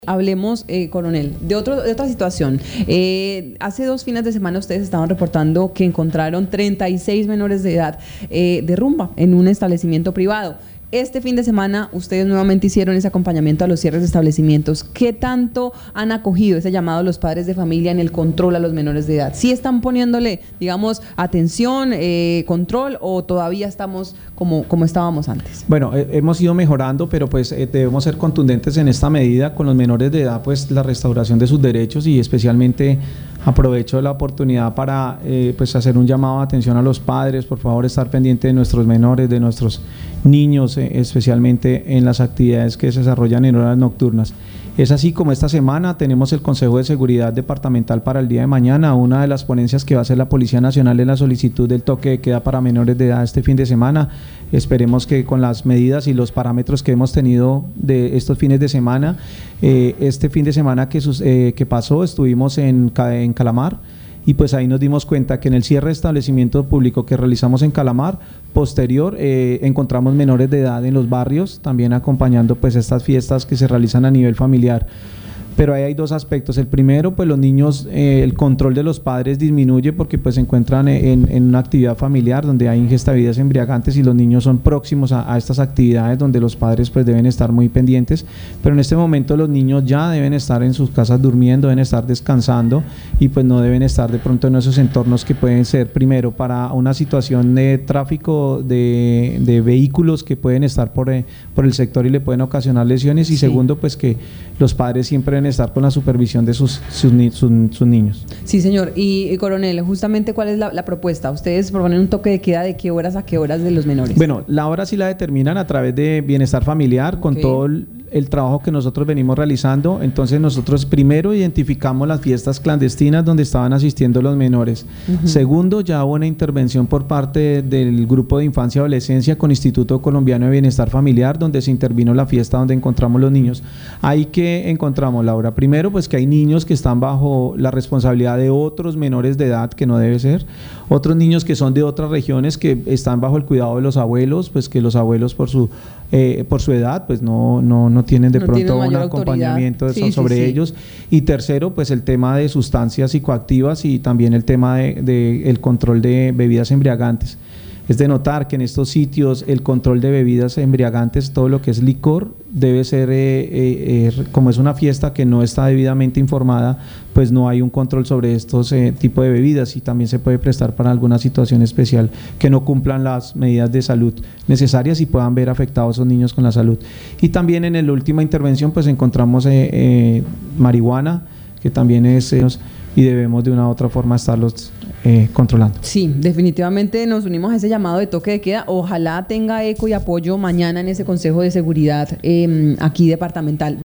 Hablemos, coronel, de otra situación. Hace 2 fines de semana ustedes estaban reportando que encontraron 36 menores de edad de rumba en un establecimiento privado. Este fin de semana ustedes nuevamente hicieron ese acompañamiento a los cierres de establecimientos. ¿Qué tanto han acogido ese llamado a los padres de familia en el control a los menores de edad? ¿Sí están poniéndole, digamos, atención, control, o todavía estamos como estábamos antes? Bueno, hemos ido mejorando, pero pues debemos ser contundentes en esta medida. Con los menores de edad, pues la restauración de sus derechos, y especialmente aprovecho la oportunidad para pues hacer un llamado de atención a los padres. Por favor, estar pendiente de nuestros menores, de nuestros niños, especialmente en las actividades que se desarrollan en horas nocturnas. Es así como esta semana tenemos el Consejo de Seguridad Departamental para el día de mañana. Una de las ponencias que va a hacer la Policía Nacional es la solicitud del toque de queda para menores de edad este fin de semana. Esperemos que con las medidas y los parámetros que hemos tenido de estos fines de semana, este fin de semana que pasó estuvimos en Calamar, y pues ahí nos dimos cuenta que en el cierre de establecimiento público que realizamos en Calamar, posterior encontramos menores de edad en los barrios, también acompañando pues estas fiestas que se realizan a nivel familiar. Pero ahí hay 2 aspectos. El primero, pues los niños, el control de los padres disminuye porque pues se encuentran en una actividad familiar donde hay ingesta de bebidas embriagantes, y los niños son próximos a estas actividades donde los padres pues deben estar muy pendientes. Pero en este momento los niños ya deben estar en sus casas durmiendo, deben estar descansando, y pues no deben estar de pronto en esos entornos que pueden ser, primero, para una situación de tráfico de vehículos que pueden estar por el sector y le pueden ocasionar lesiones, y segundo, pues que los padres siempre deben estar con la supervisión de sus niños. Sí, señor. Y coronel, justamente, ¿cuál es la propuesta? Ustedes proponen un toque de queda de qué horas a qué horas de los menores. Bueno, la hora sí la determinan a través de bienestar familiar, con todo el trabajo que nosotros venimos realizando. Entonces nosotros primero identificamos las fiestas clandestinas donde estaban asistiendo los menores. Segundo, ya hubo una intervención por parte del Grupo de Infancia y Adolescencia con Instituto Colombiano de Bienestar Familiar, donde se intervino la fiesta donde encontramos los niños. Ahí que encontramos, Laura, primero pues que hay niños que están bajo la responsabilidad de otros menores de edad, que no debe ser, otros niños que son de otras regiones que están bajo el cuidado de los abuelos, pues que los abuelos por su edad pues no tienen de pronto un acompañamiento sobre ellos. Y tercero, pues el tema de sustancias psicoactivas, y también el tema de el control de bebidas embriagantes. Es de notar que en estos sitios el control de bebidas embriagantes, todo lo que es licor, debe ser, como es una fiesta que no está debidamente informada, pues no hay un control sobre estos tipos de bebidas, y también se puede prestar para alguna situación especial que no cumplan las medidas de salud necesarias y puedan ver afectados a esos niños con la salud. Y también en la última intervención pues encontramos marihuana, que también es, y debemos de una u otra forma estarlos controlando. Sí, definitivamente nos unimos a ese llamado de toque de queda. Ojalá tenga eco y apoyo mañana en ese Consejo de Seguridad aquí departamental.